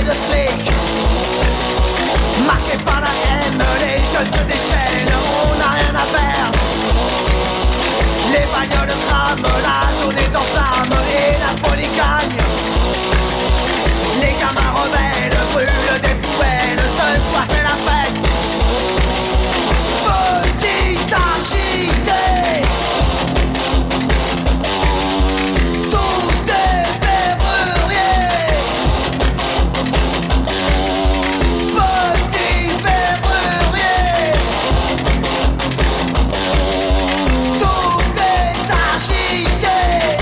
de fric. Marqués par la haine, les jeunes se déchaînent, on n'a rien à perdre. Les bagnoles crament, la zone est en flammes et la folie gagne. Les gamins rebelles brûlent des poubelles, ce soir c'est la fête. Petite architecte, tous des verruriers. Petits verruriers, tous des architectes.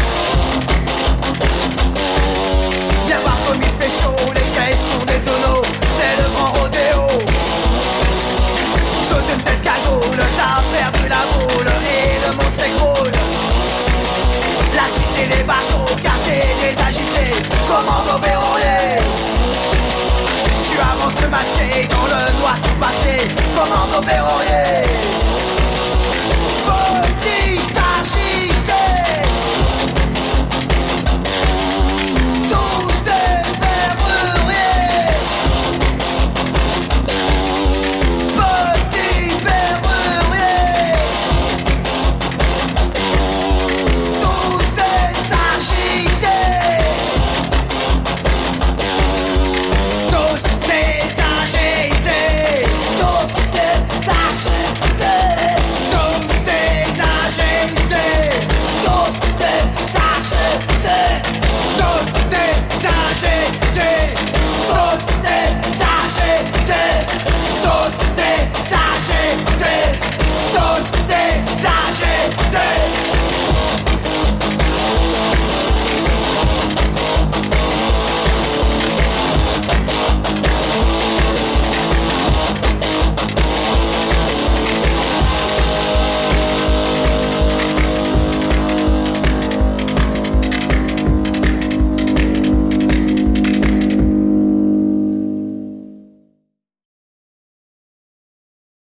Viens voir comme il fait chaud, les caisses sont des tonneaux, c'est le grand rodéo. Sous une telle cagoule, t'as perdu la boule et le monde s'écroule. La cité des bachos, quartier des agités, commando verrouillé. Tu avances masqué dans le noir sous papier, commando verrouillé.